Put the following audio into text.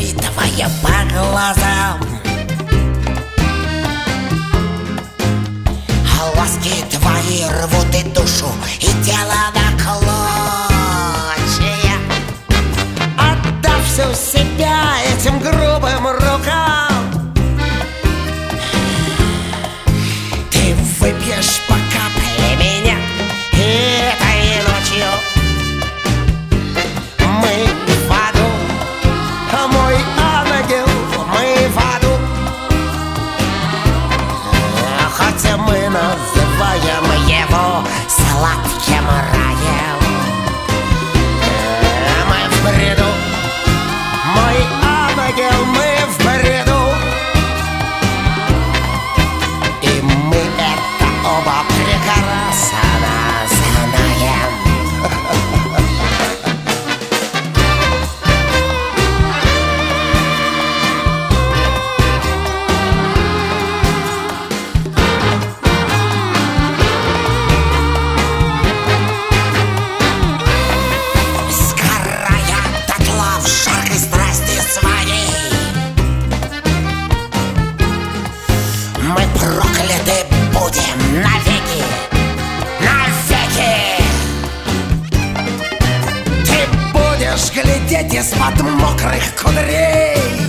считывая по глазам. Ласки твои рвут и душу, и тело на клочья. Отдав всю себя этим грубым рукам, ты выпьешь по капле меня этой ночью. Мы в аду, мой ангел, мы в аду. Хотя мы называем его сладким раем, мы в бреду, мой ангел, мы в бреду. И мы это оба прекрасно знаем. Мы прокляты будем навеки, навеки. Ты будешь глядеть из-под мокрых кудрей